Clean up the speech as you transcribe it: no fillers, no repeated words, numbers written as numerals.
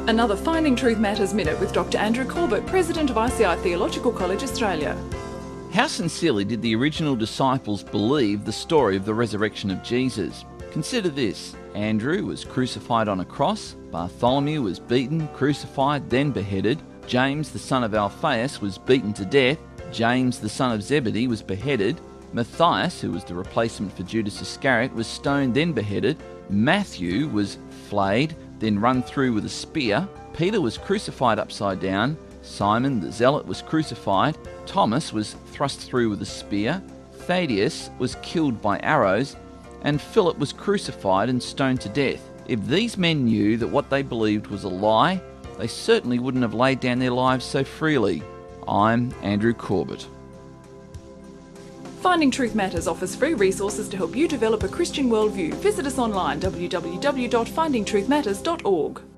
Another Finding Truth Matters Minute with Dr. Andrew Corbett, President of ICI Theological College Australia. How sincerely did the original disciples believe the story of the resurrection of Jesus? Consider this. Andrew was crucified on a cross, Bartholomew was beaten, crucified, then beheaded, James the son of Alphaeus was beaten to death, James the son of Zebedee was beheaded, Matthias, who was the replacement for Judas Iscariot, was stoned then beheaded, Matthew was flayed, then run through with a spear, Peter was crucified upside down, Simon the Zealot was crucified, Thomas was thrust through with a spear, Thaddeus was killed by arrows, and Philip was crucified and stoned to death. If these men knew that what they believed was a lie, they certainly wouldn't have laid down their lives so freely. I'm Andrew Corbett. Finding Truth Matters offers free resources to help you develop a Christian worldview. Visit us online, www.findingtruthmatters.org.